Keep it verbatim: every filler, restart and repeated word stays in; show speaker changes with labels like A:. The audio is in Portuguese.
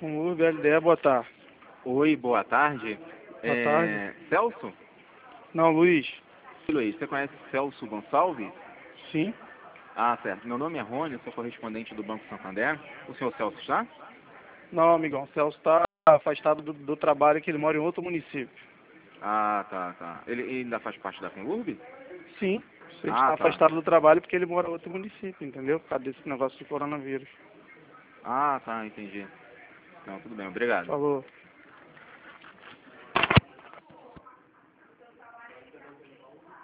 A: Um Urb L D E, boa tarde.
B: Oi, boa tarde.
A: Boa
B: é...
A: tarde.
B: Celso?
A: Não, Luiz.
B: Luiz, você conhece Celso Gonçalves?
A: Sim.
B: Ah, certo. Meu nome é Rony, eu sou correspondente do Banco Santander. O senhor Celso está?
A: Não, amigão, o Celso está afastado do, do trabalho, que ele mora em outro município.
B: Ah, tá, tá. Ele ele ainda faz parte da Finlurb?
A: Sim. Ele
B: Ah,
A: está
B: tá.
A: afastado do trabalho porque ele mora em outro município, entendeu? Por causa desse negócio de coronavírus.
B: Ah, tá, entendi. Não, tudo bem, obrigado.
A: Falou.